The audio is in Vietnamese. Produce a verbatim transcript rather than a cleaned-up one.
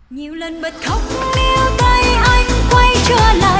nhiều lần bật khóc níu tay anh quay trở lại.